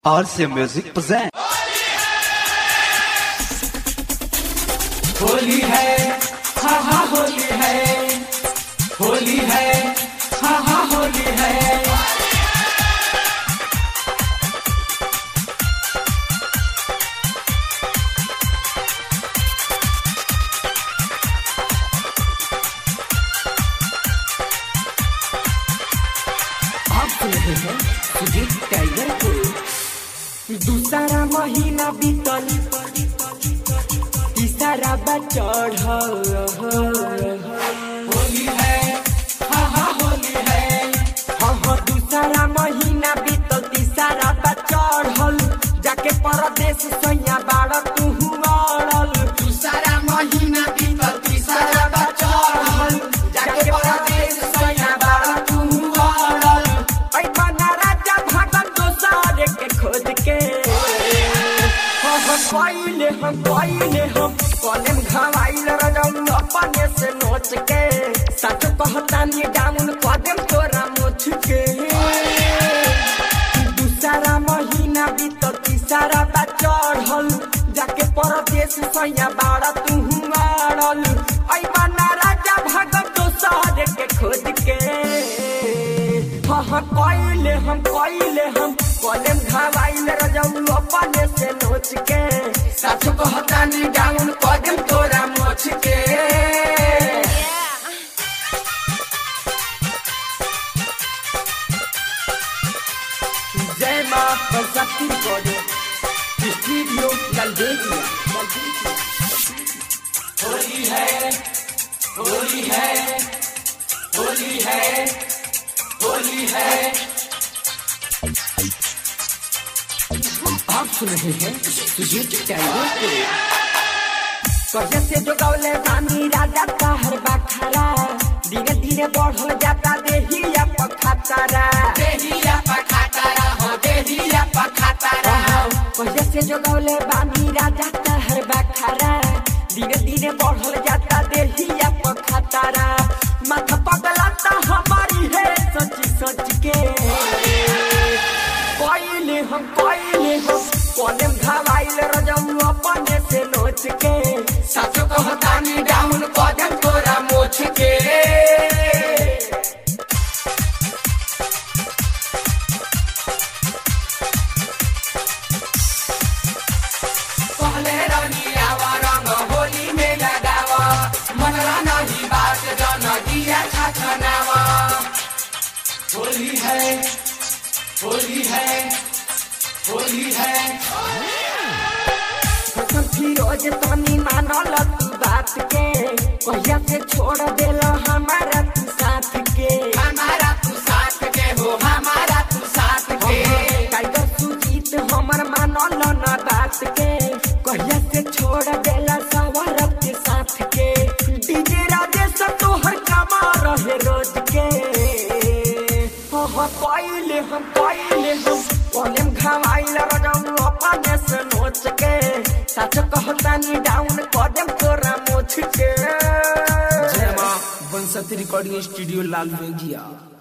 RC Music present. Holi है, हा हा होली है, होली है, हा हा होली है। आप सुन रहे हैं सुजीत टाइगर को। दूसरा महीना बीतल, तीसरा बचड़ होली है, हा हा होली है। हाँ हाँ दूसरा महीना बीतल, तीसरा बचड़ जाके परदेश सैया बाड़ तू अड़ल। दूसरा महीना बीतल, तीसरा बचड़ जाके परदेश सैया बाड़ तू अड़ल। ऐ बना राजा भागल दोसर के खोज के। हम कॉलेम घावाइल रजम अपने से नोच के। सच कहता नहीं डाउन कदम तोरा मोछ के। दूसरा महीना बीतल, तीसरा बा चढ़ल जाके परदेश सैया बाड़ा तू अड़ल। ऐ बना राजा भागल दोसर के खोज के। हम कॉलेम घावाइल रजम अपने से नोच के। सच कहता नहीं डाउन कदम तोरा मोछ के। जय माँ बरसाती कोडे स्टूडियो गलबेजिया। होली है, होली है, होली है, होली है। आप सुन रहे हैं सुजीत टाइगर को। कहे से जो गौले रानी राजा कहर बखरा। धीरे धीरे बढ़ल जाता देहिया पखातारा, देहिया पखातारा हो, देहिया पखातारा। कहे से जो गौले रानी राजा कहर बखरा। धीरे धीरे बढ़ल जाता देहिया पखातारा। माथा पगलाता हमारी है सच सच के। हम कॉलेम घावाइल रजम अपने से नोच के। सच कहता नहीं डाउन कदम तोरा मोछ के। पहले रंगी आवा रंग होली में लगावा। मनला नहीं बात जन दिया छछनावा। होली है, होली है, होली है। फिरोज तनी मानल तू बात के। कहिया से छोड़ देला हमारा तू साथ के। हमारा तू साथ के हो, हमारा तू साथ के। टाइगर सुजीत हमर मानल ना बात के। कहिया से छोड़ देला सवार के साथ के। डीजे राजेश तोहर कमा रहे रोज के। हम कॉलेम घावाइल रजम अपने से नोच के। सच कहता नहीं डाउन कदम तोरा मोछ के। जय माँ बंसती रिकॉर्डिंग स्टूडियो लाल बेगिया।